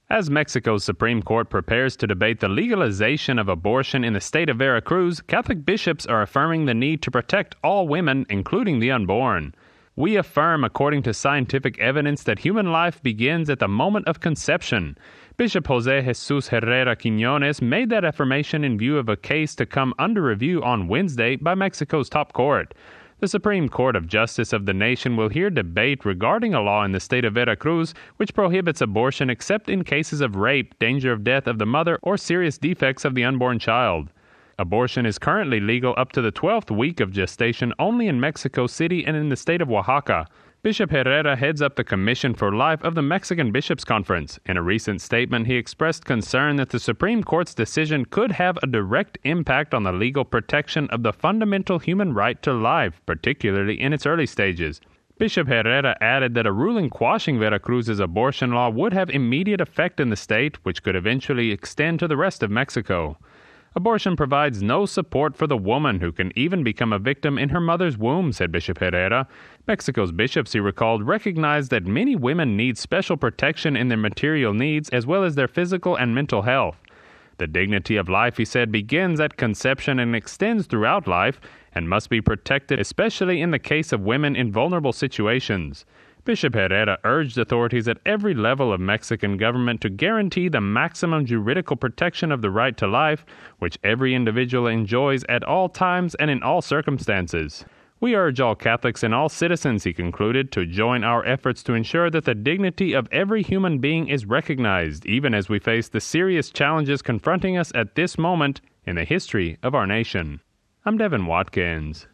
As Mexico's Supreme Court prepares to debate the legalization of abortion in the state of Veracruz, Catholic bishops are affirming the need to protect all women, including the unborn. We affirm, according to scientific evidence, that human life begins at the moment of conception. Bishop Jose Jesus Herrera Quiñones made that affirmation in view of a case to come under review on Wednesday by Mexico's top court. The Supreme Court of Justice of the nation will hear debate regarding a law in the state of Veracruz which prohibits abortion except in cases of rape, danger of death of the mother, or serious defects of the unborn child. Abortion is currently legal up to the 12th week of gestation only in Mexico City and in the state of Oaxaca. Bishop Herrera heads up the Commission for Life of the Mexican Bishops' Conference. In a recent statement, he expressed concern that the Supreme Court's decision could have a direct impact on the legal protection of the fundamental human right to life, particularly in its early stages. Bishop Herrera added that a ruling quashing Veracruz's abortion law would have immediate effect in the state, which could eventually extend to the rest of Mexico. Abortion provides no support for the woman, who can even become a victim in her mother's womb, said Bishop Herrera. Mexico's bishops, he recalled, recognize that many women need special protection in their material needs as well as their physical and mental health. The dignity of life, he said, begins at conception and extends throughout life and must be protected, especially in the case of women in vulnerable situations. Bishop Herrera urged authorities at every level of Mexican government to guarantee the maximum juridical protection of the right to life, which every individual enjoys at all times and in all circumstances. We urge all Catholics and all citizens, he concluded, to join our efforts to ensure that the dignity of every human being is recognized, even as we face the serious challenges confronting us at this moment in the history of our nation. I'm Devin Watkins.